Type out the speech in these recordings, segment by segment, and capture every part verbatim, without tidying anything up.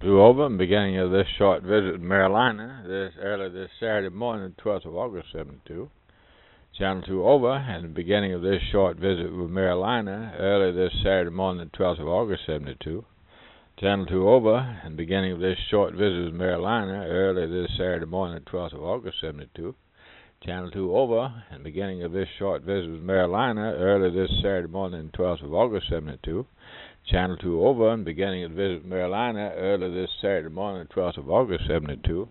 to over and beginning of this short visit to Carolina this early this Saturday morning, the twelfth of August, seventy-two. Channel two over and the beginning of this short visit with Carolina early this Saturday morning, the twelfth of August, seventy-two. Channel two over and beginning of this short visit with Carolina early this Saturday morning, the twelfth of August, seventy-two. Channel two over and beginning of this short visit with Carolina early this Saturday morning, the twelfth of August, seventy-two. Channel two over and beginning of the visit with Carolina early this Saturday morning, the twelfth of August, seventy-two.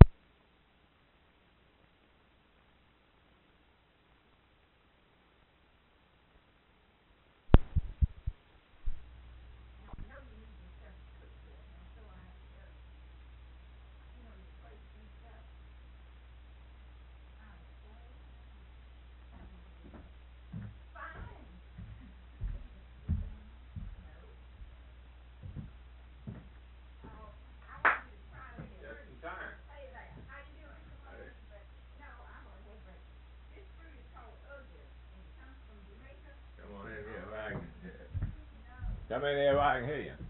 Come in here where I can hear you.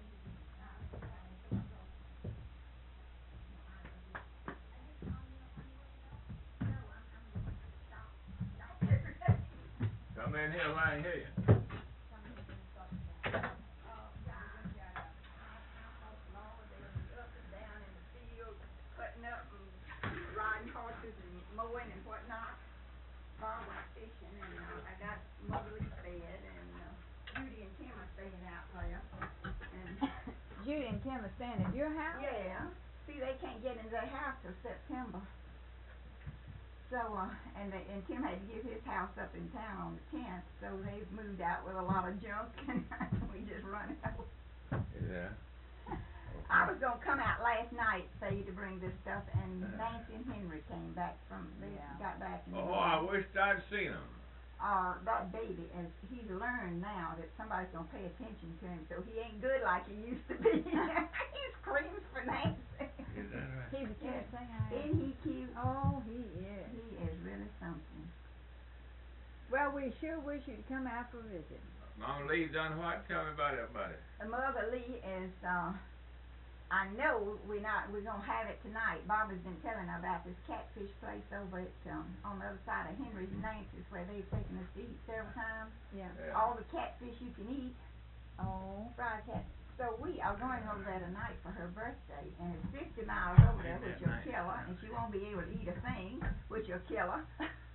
Come in here where I can hear you. Cutting up and riding horses and mowing and whatnot. Bob went fishing and uh, I got Mother Lee fed and uh, Judy and Tim are staying out there. And Judy and Tim are staying at your house? yeah. See, they can't get into their house till September. So, uh, and they, and Tim had to give his house up in town on the tenth, so they've moved out with a lot of junk and we just run out. Yeah. I was gonna come out last night, say, to bring this stuff, and Nancy and Henry came back from, they Yeah. got back and. Oh, I wished I'd seen him. Uh, that baby, as he's learned now that somebody's gonna pay attention to him, so he ain't good like he used to be. He screams for Nancy. Is that right? He's a cute thing, I Isn't he cute? Oh, he is. He is really something. Well, we sure wish you'd come out for a visit. Mama Lee done what? Tell me about it, buddy. Uh, Mother Lee is, uh, I know we're not, we're gonna have it tonight. Bob has been telling her about this catfish place over at, um, on the other side of Henry's and Nancy's where they've taken us to eat several times. Yeah. Yeah. All the catfish you can eat, Oh. fried cat. So we are going over there tonight for her birthday, and it's fifty miles over there, which will kill her, and she won't be able to eat a thing, which will kill her.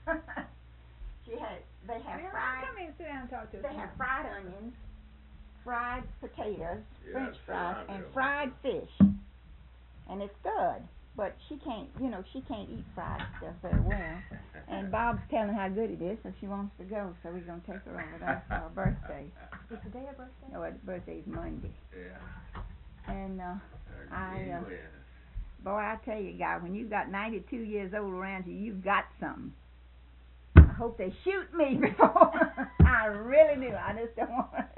She had, they have Well, fried, come in and sit down and talk to us. they have fried onions, fried potatoes, Yeah, French that's fries, what I and do. fried fish. And it's good, but she can't, you know, she can't eat fried stuff very well. And Bob's telling how good it is, so she wants to go, so we're gonna take her over there for her birthday. Is today a birthday? No, her birthday's Monday. Yeah. And, uh, I, uh, Anyway, boy, I tell you, guy, when you've got ninety-two years old around you, you've got something. I hope they shoot me before. I really do. I just don't want to.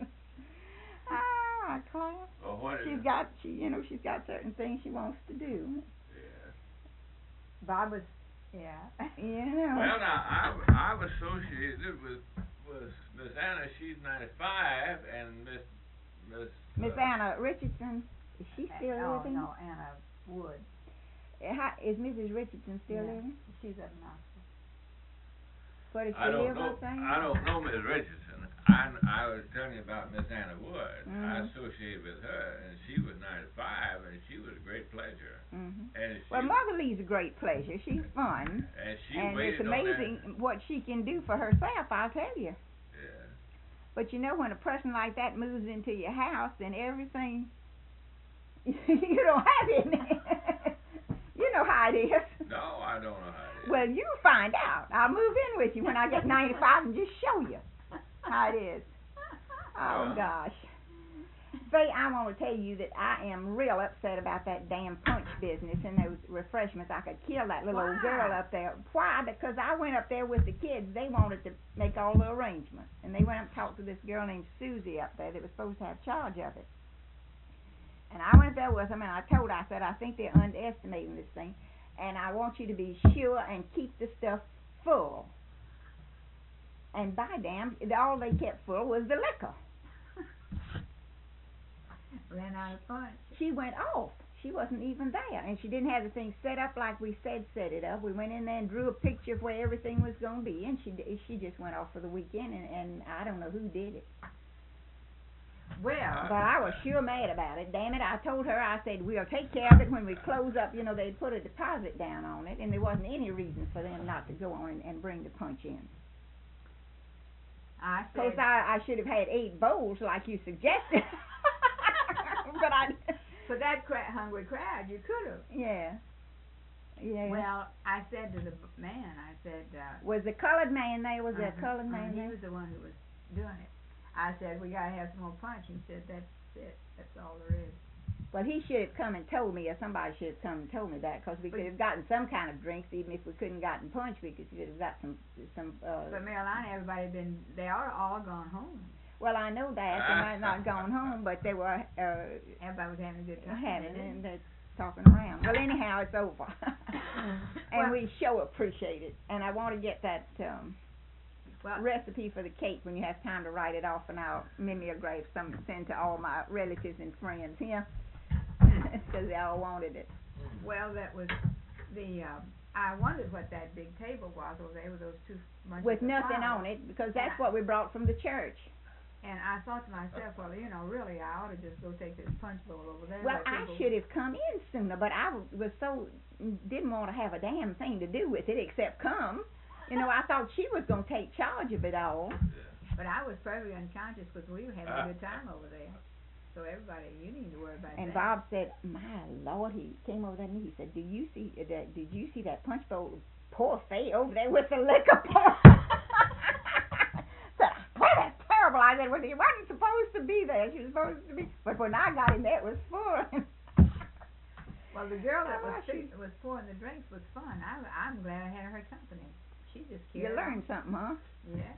Ah, Claire. well, what is She's it? got, she, you know, she's got certain things she wants to do. Yeah. Bob was, yeah. You know. Well, now, I've, I've associated with, with Miss Anna, she's ninety-five, and Miss, Miss... Miss uh, Anna Richardson, is she still Oh, living? no, Anna Wood. Uh, How, is Missus Richardson still Yeah. living? She's up in Knoxville. Where does she I don't live, know, I think? I don't know Miss Richardson. I, I was telling you about Miss Anna Wood. I Mhm. associated with her, and she was ninety-five, and she was a great pleasure. Mm-hmm. And she, Well, Mother Lee's a great pleasure. She's fun. and she And it's waited on that. amazing what she can do for herself, I'll tell you. Yeah. But you know, when a person like that moves into your house, then everything you don't have it. You know how it is. No, I don't know how it is. Well, you'll find out. I'll move in with you when I get ninety-five and just show you how it is. Oh, Well. gosh. Faye, I want to tell you that I am real upset about that damn punch business and those refreshments. I could kill that little old girl Why? up there. Why? Because I went up there with the kids. They wanted to make all the arrangements. And they went up and talked to this girl named Susie up there that was supposed to have charge of it. And I went up there with them, and I told her, I said, I think they're underestimating this thing. And I want you to be sure and keep the stuff full. And by damn, all they kept full was the liquor. ran out of punch. She went off. She wasn't even there, and she didn't have the thing set up like we said set it up. We went in there and drew a picture of where everything was going to be, and she she just went off for the weekend, and, and I don't know who did it. Well, But I was sure mad about it. Damn it, I told her, I said, we'll take care of it when we close up. You know, they'd put a deposit down on it, and there wasn't any reason for them not to go on and, and bring the punch in. I Of course, said, I, I should have had eight bowls like you suggested. But I... for that cra- hungry crowd, you could have. Yeah. Yeah. Well, I said to the b- man, I said, uh, Was the colored man there? Was there a uh-huh, colored uh, man he there? was the one who was doing it. I said, we gotta have some more punch. He said, that's it. That's all there is. Well, he should have come and told me, or somebody should have come and told me that, because we could have gotten some kind of drinks, even if we couldn't gotten punch. We could have got some some. Uh, But Marilyn, everybody been, they are all gone home. well, I know that they might not gone home, but they were uh, Everybody was having a good time. having they it, and didn't. they're talking around. Well, anyhow, it's over, and Well- we sure appreciate it. And I want to get that um, Well, recipe for the cake when you have time to write it off, and I'll mimeograph some to send to all my relatives and friends here, because they all wanted it. well, that was the, um, I wondered what that big table was over there with those two bunches With of nothing flowers. on it, because that's Yeah. what we brought from the church. And I thought to myself, well, you know, really, I ought to just go take this punch bowl over there. Well, where I people- should have come in sooner, but I w- was so didn't want to have a damn thing to do with it except come. You know, I thought she was going to take charge of it all. But I was perfectly unconscious because we were having a good time over there. So everybody, you need to worry about And that. Bob said, "My Lord," he came over there and he said, "Do you see that? Did you see that punch bowl? Poor Faye over there with the liquor pour." Said, "Boy, that's terrible." I said, "Well, he wasn't supposed to be there. She was supposed to be." But when I got him there, it was full. Well, the girl that Oh, was she- fix- was pouring the drinks was fun. I, I'm glad I had her company. She just You carried learned something, huh? on. Yeah.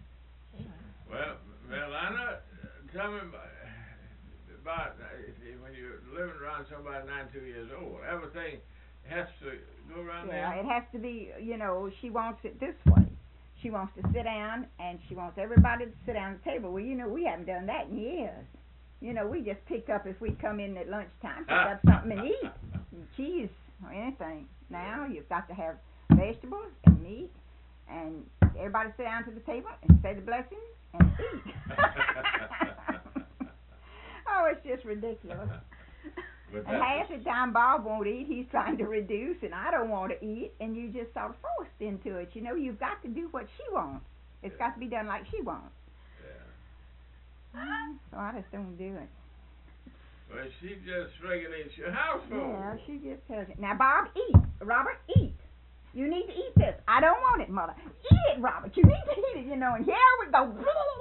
Well, Melana, tell me about, about uh, if you- when you're living around somebody ninety-two years old, everything has to go around Yeah, there. it has to be, you know, she wants it this way. She wants to sit down, and she wants everybody to sit down at the table. Well, you know, we haven't done that in years. You know, we just pick up, if we come in at lunchtime, pick up something and eat. Cheese or anything. Now you've got to have vegetables and meat, and everybody sit down to the table and say the blessings and eat. Oh, it's just ridiculous. But And that half was- the time Bob won't eat, he's trying to reduce, and I don't want to eat, and you just sort of forced into it. You know, you've got to do what she wants. It's got to be done like she wants. yeah. So I just don't do it. Well, she just regulates your household. Yeah, she just tells you. Now, Bob, eat. Robert, eat. You need to eat this. I don't want it, Mother. Eat it, Robert. You need to eat it, you know, and here we go.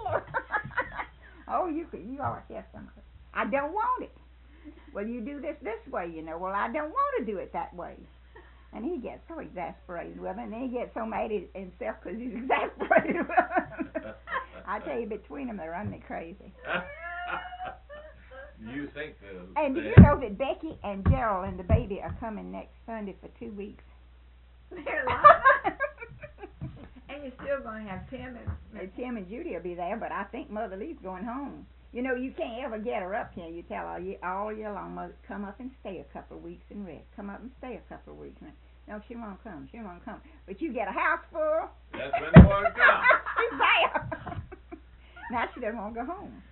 Oh, you could, you ought to have some of it. I don't want it. Well, you do this this way, you know. Well, I don't want to do it that way. And he gets so exasperated with her, and then he gets so mad at himself because he's exasperated with her. I tell you, between them, they run me crazy. You think they'll And do you stay? know that Becky and Gerald and the baby are coming next Sunday for two weeks? And you're still going to have Tim and, And Tim and Judy will be there, but I think Mother Lee's going home. You know, you can't ever get her up here. You tell her all year, all year long, Mother, come up and stay a couple of weeks and rest. Come up and stay a couple of weeks. And no, she won't come. She won't come. But you get a house full. That's when they want to come. She's there. Now she doesn't want to go home.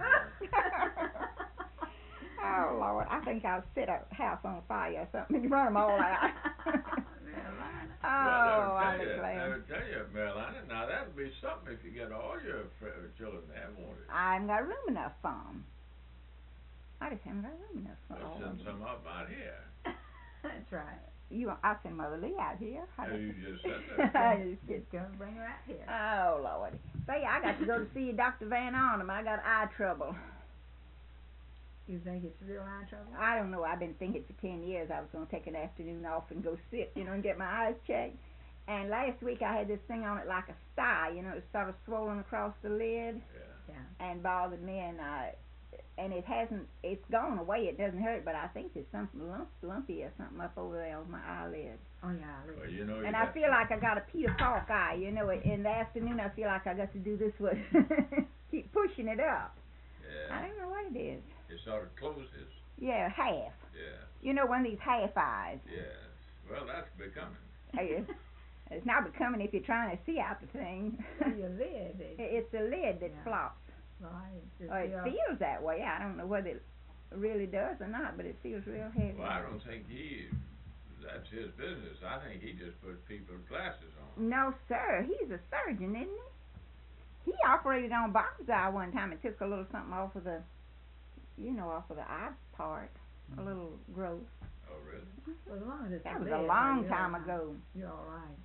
Oh, Lord. I think I'll set a house on fire or something and run them all out. Oh, well, I'm let me tell you, glad. let me tell you, Marilyn, now that would be something if you get all your fr- children there, won't it? I haven't got room enough for 'em. I just haven't got room enough for We'll all send of 'em. some up out here. That's right. You, I'll send Mother Lee out here. I Yeah, just- you just said that. I just get Gonna bring her out here. Oh, Lord. Say, I got to go to see Doctor Van Arnhem. I got eye trouble. You think it's real eye trouble? I don't know. I've been thinking for ten years I was going to take an afternoon off and go sit, you know, and get my eyes checked. And last week I had this thing on it like a sty, you know, it was sort of swollen across the lid Yeah. Yeah. and bothered me. And I, and it hasn't, it's gone away. It doesn't hurt, but I think there's something lump, lumpy or something up over there on my eyelid. Oh, yeah. I Well, you know, you And got I feel like I got a Peter Falk eye, you know. In the afternoon, I feel like I got to do this one, keep pushing it up. I Yeah. don't know what it is. It sort of closes. Yeah, half. Yeah. You know, one of these half eyes. Yes. Well, that's becoming. It's, it's not becoming if you're trying to see out the thing. Well, your lid. It, It's the lid that Yeah. flops. right. Just Or it the, uh, feels that way. I don't know whether it really does or not, but it feels real heavy. Well, I don't think he. That's his business. I think he just puts people's glasses on. No, sir. He's a surgeon, isn't he? He operated on Bob's eye one time and took a little something off of the, you know, off of the eye part, a little growth. Oh, really? well, as long as it's That the was lid, a long you're time all right. ago. You're all right.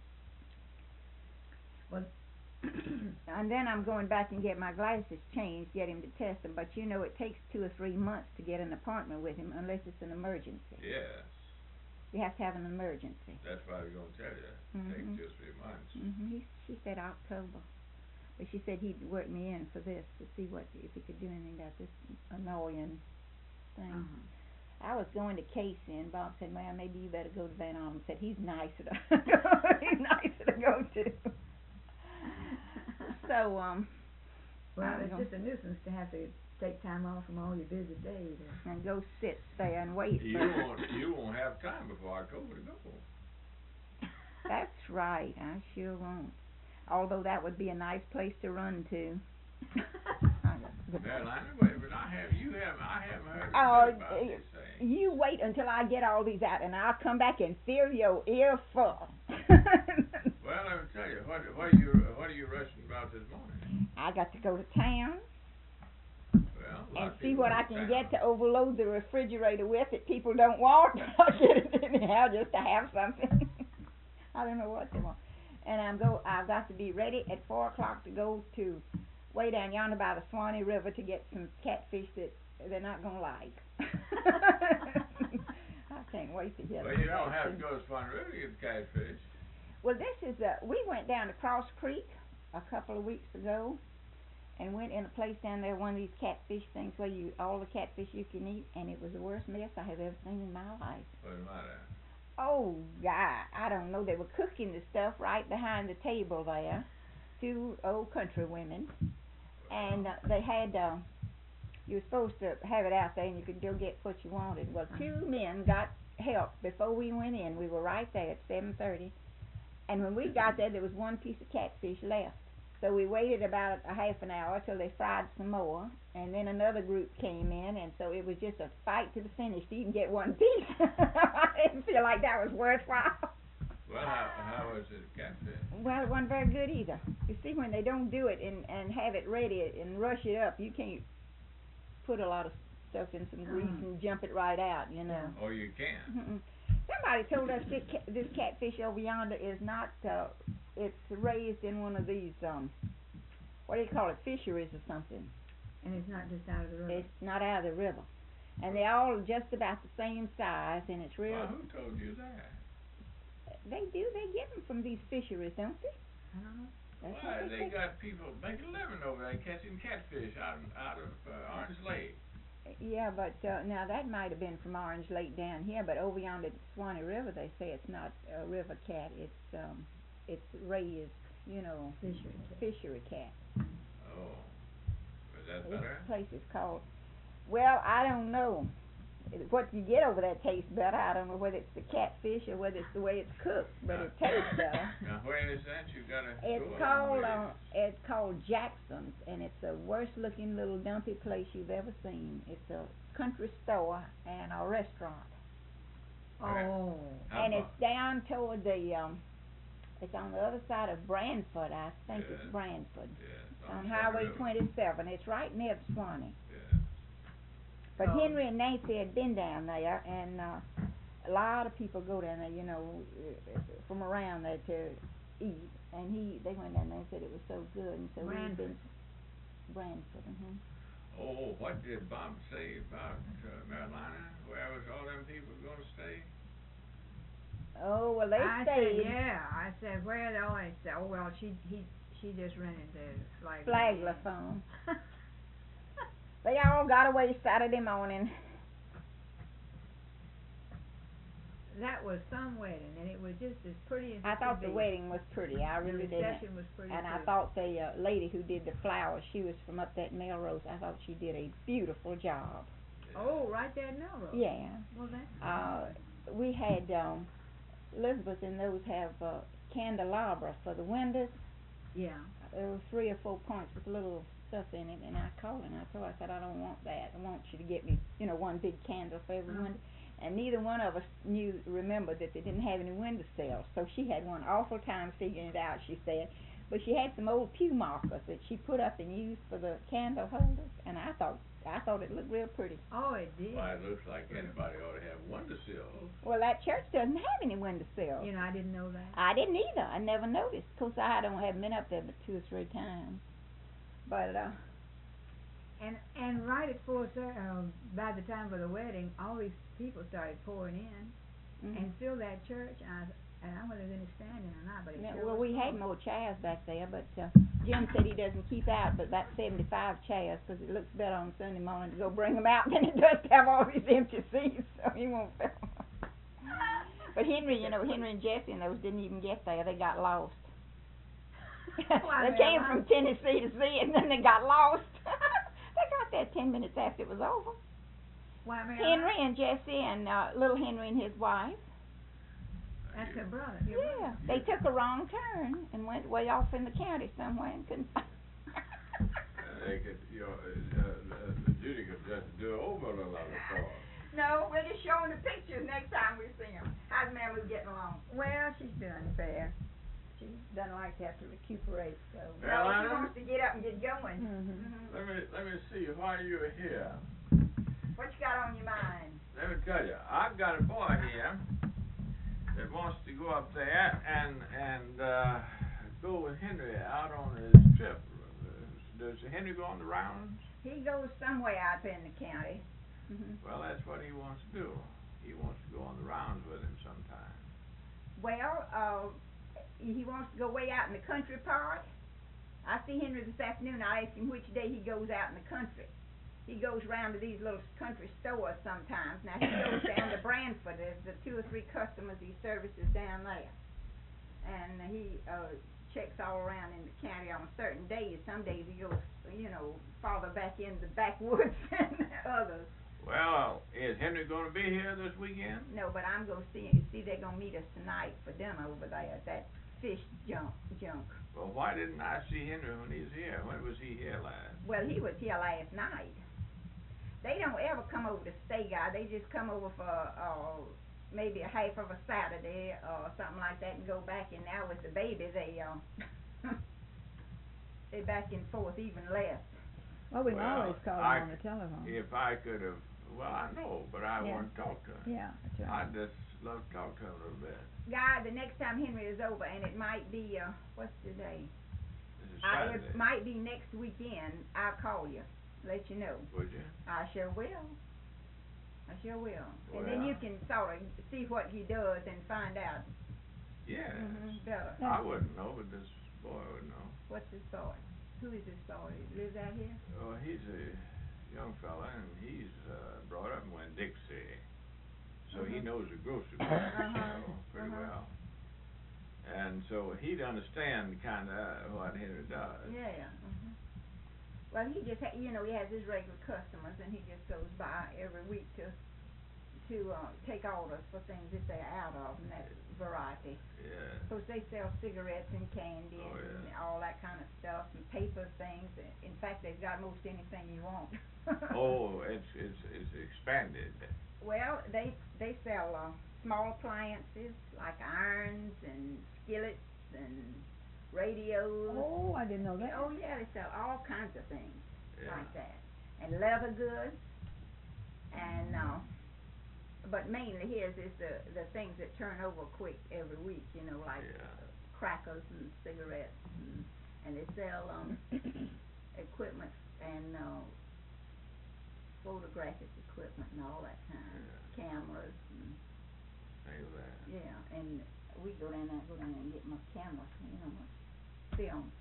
Well, And then I'm going back and get my glasses changed, get him to test them. But you know, it takes two or three months to get an appointment with him unless it's an emergency. Yes. You have to have an emergency. That's why they're gonna tell you. Mhm. Take two or three months. Mhm. He, she said October, but she said he'd work me in for this to see what if he could do anything about this annoying thing. uh-huh. I was going to Casey, and Bob said, "Well, maybe you better go to Van Allen." Said he's nicer to he's nicer to go to. So um, Well, I'm it's gonna- just a nuisance to have to take time off from all your busy days. and go sit there and wait. You for won't. You won't have time before October to go. That's right. I sure won't. Although that would be a nice place to run to. Carolina, wait a minute. I have. You have. I haven't heard Oh, about this thing. you wait until I get all these out, and I'll come back and fill your ear full. Well, let me tell you. What what are you what are you rushing about this morning? I got to go to town Well, a lot and of see people what go I to can town. get to overload the refrigerator with that people don't want. I'll get it anyhow just to have something. I don't know what they want. And I'm go. I've got to be ready at four o'clock to go to way down yonder by the Swanee River to get some catfish that they're not gonna like. I can't wait to get Well, them. you don't have to go to Swan River to get catfish. Well, this is uh we went down to Cross Creek a couple of weeks ago and went in a place down there, one of these catfish things where you all the catfish you can eat, and it was the worst mess I have ever seen in my life. What's the matter? Oh God, I don't know. They were cooking the stuff right behind the table there, two old country women, and uh, they had uh, you were supposed to have it out there and you could go get what you wanted. Well, two men got help before we went in. We were right there at seven thirty. And when we got there, there was one piece of catfish left. So we waited about a half an hour till they fried some more, and then another group came in, and so it was just a fight to the finish to even get one piece. I didn't feel like that was worthwhile. Well, how how was it catfish? Well, it wasn't very good either. You see, when they don't do it and, and have it ready and rush it up, you can't put a lot of stuff in some grease Mm. and jump it right out, you know. Oh, you can. Mm-mm. Somebody told us this, ca- this catfish over yonder is not, uh, it's raised in one of these, um, what do you call it, fisheries or something. And it's not just out of the river. It's not out of the river. And they're all just about the same size, and it's real. Well, who told you that? They do, they get them from these fisheries, don't they? I don't know. That's Why, what they say. got people making a living over there catching catfish out of, out of uh, Orange Lake. Yeah, but uh, now that might have been from Orange Lake down here, but over yonder at the Swanee River, they say it's not a river cat. It's um, it's raised, you know, Fishery cat. fishery cat. Oh, was that This better? place is called. Well, I don't know. What you get over there tastes better. I don't know whether it's the catfish or whether it's the way it's cooked, but it tastes better. Now, where is that? You gotta It's go a long called ways. uh, it's called Jackson's, and it's the worst looking little dumpy place you've ever seen. It's a country store and a restaurant, Okay. Oh. How and far? it's down toward the um, it's on the other side of Branford. I think Yeah. it's Branford. Yes, On Swan Highway River. twenty-seven. It's right near Swanee. Yes. But Oh. Henry and Nancy had been down there, and uh, a lot of people go down there, you know, uh, from around there to eat. And he, they went down there and said it was so good, and so we've Branford. been Branford. Uh-huh. Oh, what did Bob say about uh, Carolina? Where was all them people gonna stay? Oh well, they I stayed. said, yeah. I said, where are they always stay? Oh, well, she he she just rented the Flagler. Flagler Farm. They all got away Saturday morning. That was some wedding, and it was just as pretty as I it thought could the be. wedding was pretty. I really the did. reception was pretty And I too. thought the uh, lady who did the flowers, she was from up that Melrose. I thought she did a beautiful job. Oh, right there in Melrose. Yeah. Well, that's Uh, we had um, Elizabeth and those have uh, candelabra for the windows. yeah. There were three or four points with little stuff in it, and I called her and I told her, I said, I don't want that. I want you to get me, you know, one big candle for every Uh-huh. window. And neither one of us knew, remembered that they didn't have any window sills. So she had one awful time figuring it out, she said. But she had some old pew markers that she put up and used for the candle holders, and I thought, I thought it looked real pretty. Oh, it did. Well, it looks like anybody ought to have windowsills. Well, that church doesn't have any window sills. You know, I didn't know that. I didn't either. I never noticed. Of course, I don't haven't been up there but two or three times. But uh, And and right at four, uh, by the time of the wedding, all these people started pouring in mhm. and filled that church. And I, and I wasn't going to stand in or not, but it Yeah, sure well, was we full. had more chairs back there, but uh, Jim said he doesn't keep out but about seventy-five chairs because it looks better on Sunday morning to go bring them out than it does to have all these empty seats, so he won't fill them. But Henry, you know, Henry and Jesse and those didn't even get there. They got lost. Why, They came Mary? from Tennessee to see it, and then they got lost. They got there ten minutes after it was over. Why, Mary? Henry and Jesse and uh, little Henry and his wife. That's her brother. Your Yeah, brother. they took a wrong turn and went way off in the county somewhere and couldn't find. Uh, they could, you know, uh, uh, the Judy could just do over a little of it for us. No, we're just showing the pictures next time we see them. How's Mary getting along? Well, she's doing fair. She doesn't like to have to recuperate, so. Well, No, she Anna? wants to get up and get going. Mm-hmm. Mhm. Let me, let me see, why you're here. What you got on your mind? Let me tell you, I've got a boy here that wants to go up there and, and, uh, go with Henry out on his trip. Does Henry go on the rounds? He goes somewhere out there in the county. Mhm. Well, that's what he wants to do. He wants to go on the rounds with him sometime. Well, uh, he wants to go way out in the country part. I see Henry this afternoon. I asked him which day he goes out in the country. He goes round to these little country stores sometimes. Now he goes down to Branford. There's the two or three customers he services down there, and he uh, checks all around in the county on certain days. Some days he goes, you know, farther back in the backwoods than others. Well, is Henry going to be here this weekend? No, but I'm gonna see. See, they're gonna meet us tonight for dinner over there at that fish junk junk. Well, why didn't I see Henry when he was here? When was he here last? Well, he was here last night. They don't ever come over to stay, guy. They just come over for uh, maybe a half of a Saturday or something like that and go back. And now with the baby, they uh, they back and forth even less. Well, we can Well, always call I him on the telephone. If I could have, well, I know, but I Yeah. want to talk to him. Yeah, that's right. I'd just love to talk to him a little bit. Guy, the next time Henry is over, and it might be uh, what's today? This is I, Saturday. it might be next weekend. I'll call you, let you know. Would you? I sure will. I sure will. And then you Well- can sort of see what he does and find out Yes. mhm, better. I wouldn't know, but this boy would know. What's his boy? Who is this boy? Lives out here? Oh, he's a young fella, and he's uh, brought up in Dixie, so he Mhm. knows the grocery business, Uh-huh, you know, pretty uh-huh. well. And so he'd understand kind of what Henry does. Yeah. Mhm. Well, he just ha- you know he has his regular customers, and he just goes by every week to to uh, take orders for things that they're out of and that variety. Yeah. Of course, they sell cigarettes and candy Oh, and yeah. all that kind of stuff and paper things. In fact, they've got most anything you want. Oh, it's it's it's expanded. Well, they they sell uh, small appliances like irons and skillets and radios. Oh, I didn't know that. Oh yeah, they sell all kinds of things Yeah. like that, and leather goods, and uh, but mainly his is the the things that turn over quick every week. You know, like Yeah. uh, crackers and cigarettes, and, and they sell um equipment and uh, photographic equipment and all that kind of cameras and Think of that. yeah, and we go down there, go down there and get my camera, you know, my film.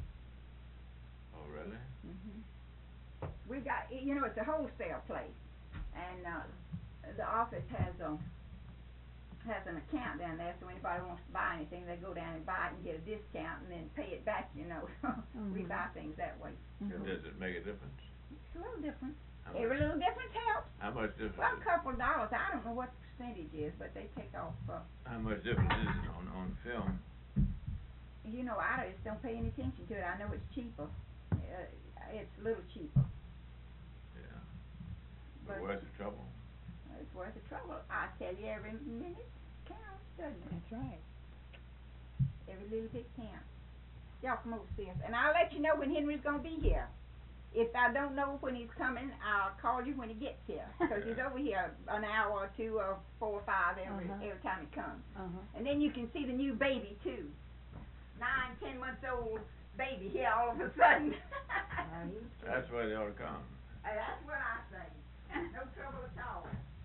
Oh, really? Mhm. We got, you know, it's a wholesale place, and uh, the office has a has an account down there, so anybody wants to buy anything, they go down and buy it and get a discount, and then pay it back. You know, we Mhm. buy things that way. Mhm. Does it make a difference? It's a little different. How Every much, little difference helps. how much difference? Well, a couple of dollars. I don't know what the percentage is, but they take off. Uh, How much difference is it on on film? you know, I just don't pay any attention to it. I know it's cheaper. Uh, it's a little cheaper. Yeah. But But worth the trouble. it's worth the trouble. I tell you, every minute counts, doesn't it? That's right. Every little bit counts. Y'all come over see us, and I'll let you know when Henry's gonna be here. If I don't know when he's coming, I'll call you when he gets here, because he's over here an hour or two or four or five every Uh-huh. every time he comes. Uh-huh. And then you can see the new baby too. Nine, ten months old baby here all of a sudden. That's why they ought to come. Uh, that's what I say. No trouble at all.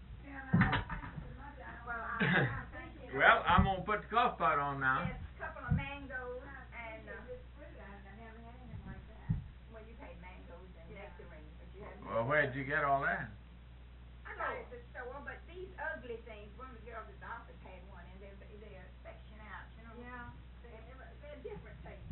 Well, I, I think it- Well, I'm gonna put the cough pot on now. There's a couple of mangoes and, uh, well, you've had mangoes and nectarines, but you haven't. Well, where'd you get all that? I got it at the store, but these ugly things, one of the girls at the office had one, and they're, they're section out, you know? Yeah. They're, they're different tastes.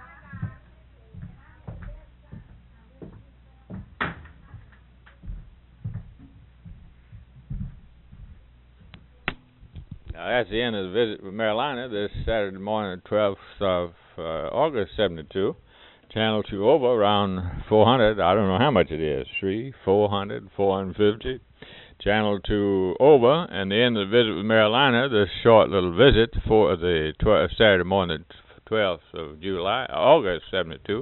Now, that's the end of the visit with Marilina this Saturday morning, twelfth of uh, August, seventy-two. Channel two over around four hundred. I don't know how much it is. Three, four hundred, four hundred fifty. Channel two over, and the end of the visit with Marilina. This short little visit for the tw- Saturday morning, twelfth of July, August, seventy-two.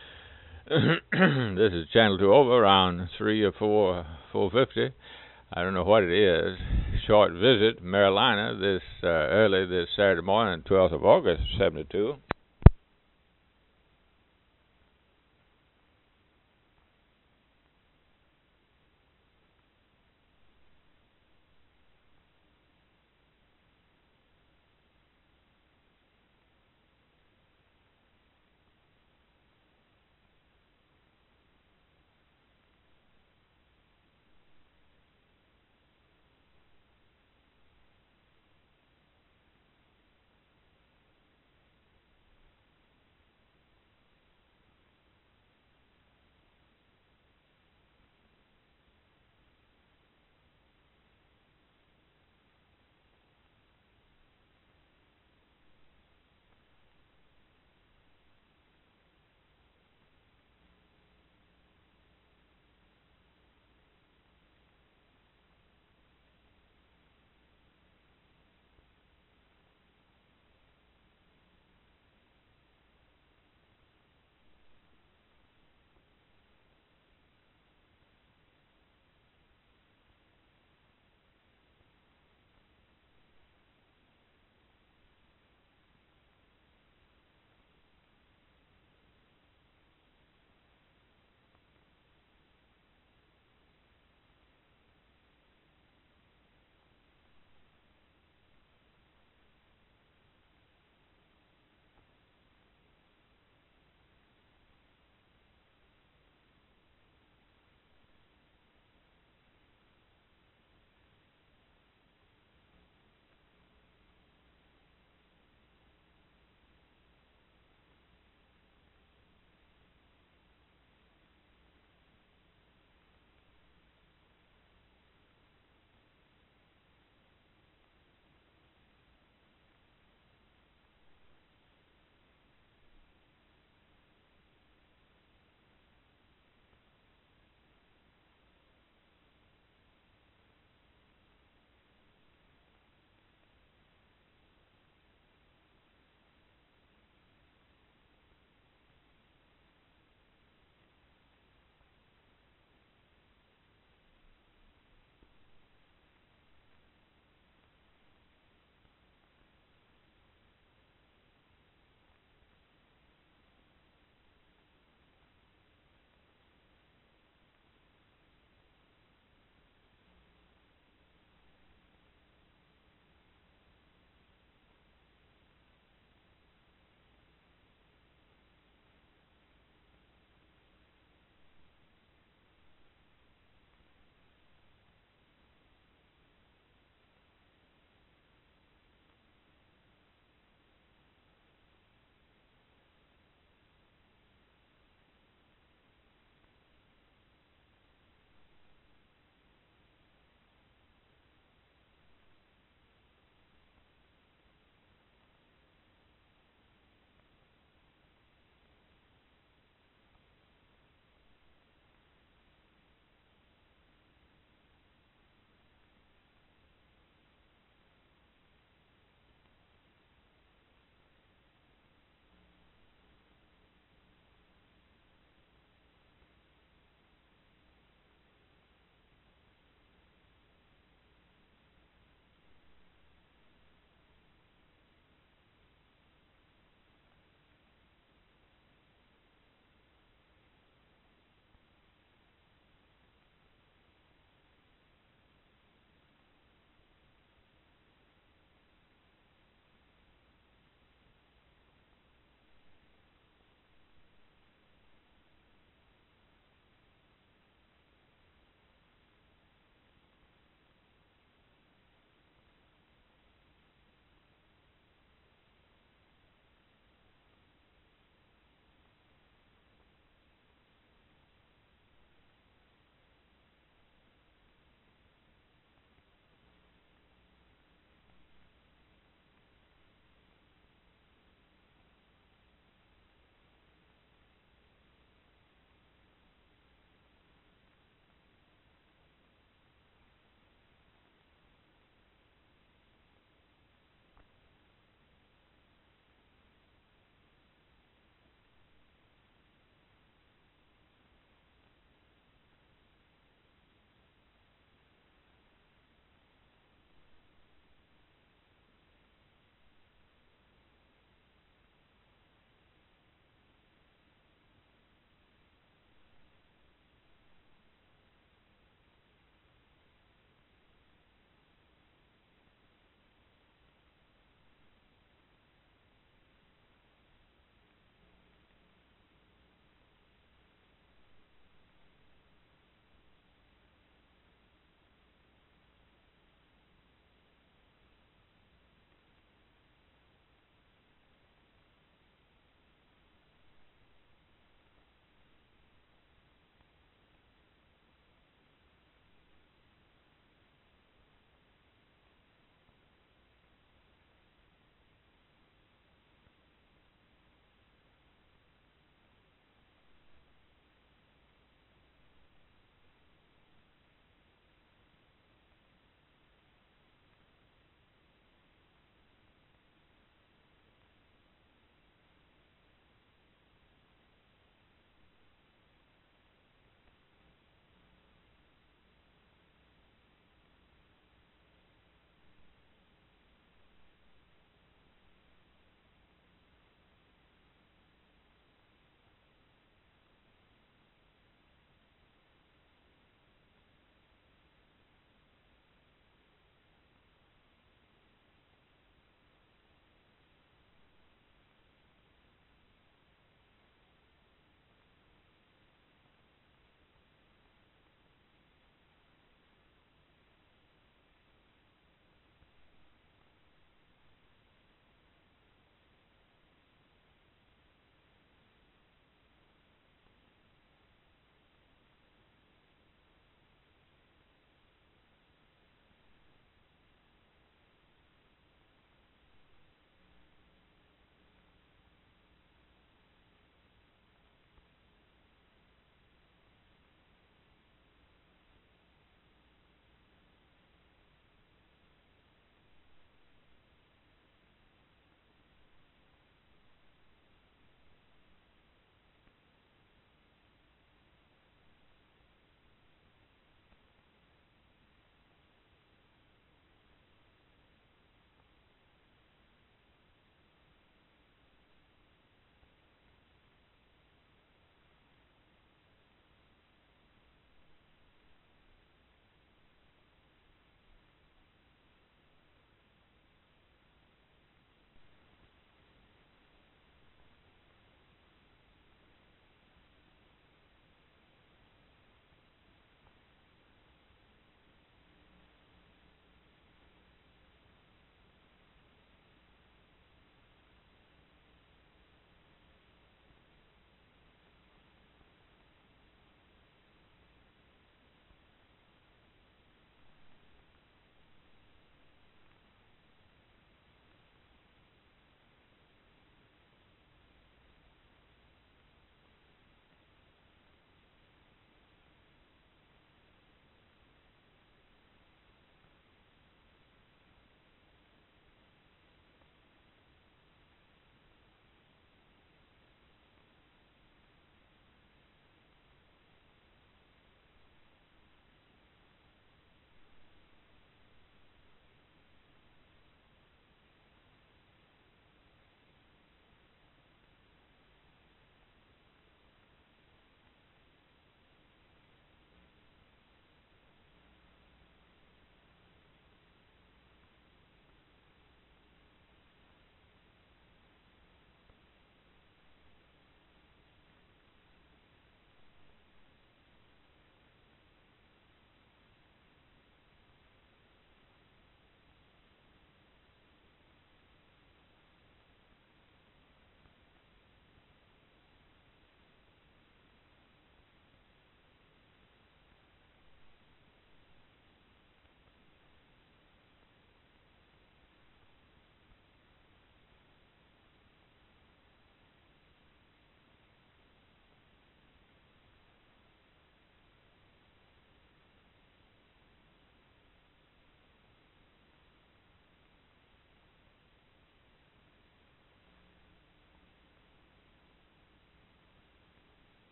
This is channel two over around three or four, four fifty. I don't know what it is. Short visit, Marilina, this uh, early this Saturday morning, twelfth of August, seventy-two.